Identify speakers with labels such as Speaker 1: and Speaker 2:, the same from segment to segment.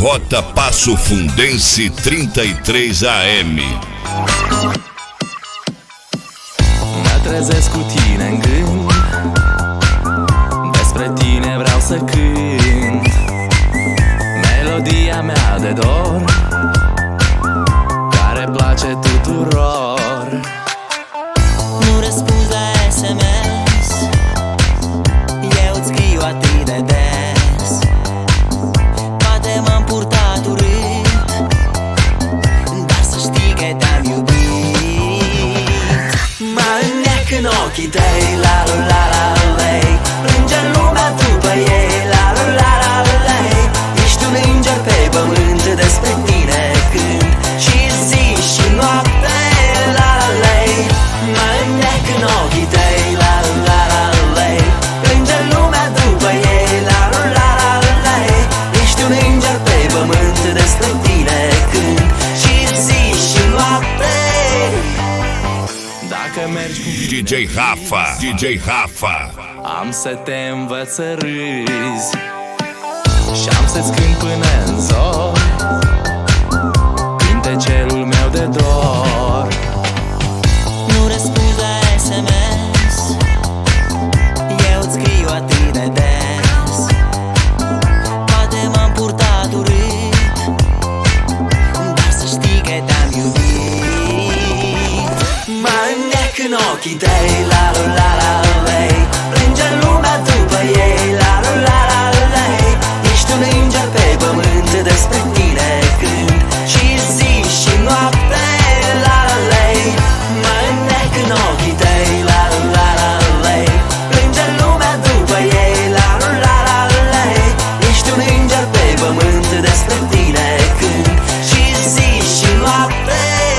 Speaker 1: Rota Passo Fundense 33 AM.
Speaker 2: Mă trezesc cu tine în gând, despre tine vreau să cânt melodia mea de dor, care place tuturor.
Speaker 3: Nu răspunzi la SMS, eu îți scriu atât de des. Poate m-am purtat urât, dar să știi că te-am iubit. Mă înnec în ochii tăi, la la la la lei. Plânge lumea după ei, la la la la lei. Ești un înger pe pământ, despre tine cânt și zi și noapte, la la lei. Mă înnec în ochii tăi, la la la lei. Plânge lumea după ei, la la la la lei. Ești un înger pe pământ, despre tine cânt și zi și noapte.
Speaker 2: Dacă mergi cu
Speaker 1: DJ Rafa, DJ Rafa.
Speaker 2: am să te învăț să râzi și am să-ți cânt până în zor cântecelul meu de dor.
Speaker 3: Nu răspunzi la SMS, eu îți scriu atât de des. Poate m-am purtat urât, dar să știi că te-am iubit. Mă înnec în ochii tăi, la la la la lei. Plânge lumea după ei, la la la la lei. Ești un înger pe pământ, despre tine cânt și zi și noapte, la la lei. Mă înnec în ochii tăi, la la la lei. Plânge lumea după ei, la la la lei. Ești un înger pe pământ, despre tine cânt și zi și noapte.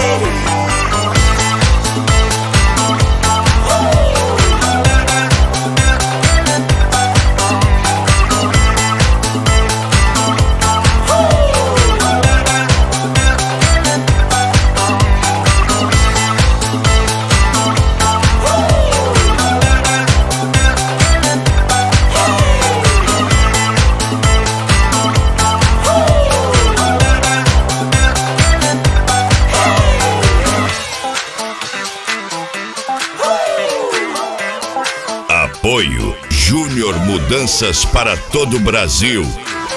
Speaker 1: Apoio Júnior Mudanças para todo o Brasil.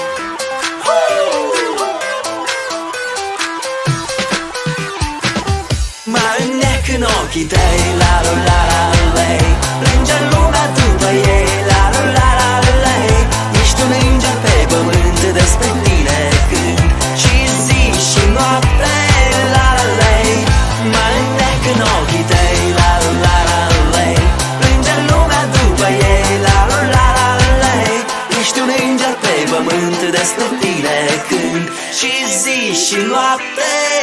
Speaker 3: Mă înnec în ochii tăi, la la la la lei. Plânge lumea după ei, la la la la lei. Ești un înger pe pământ, despre tine cânt și zi și noapte, la la lei. Mă înnec în ochii tăi, la la la la lei. Plânge lumea după ei, la la la la lei. Ești un înger pe pământ, despre tine cânt și zi și noapte.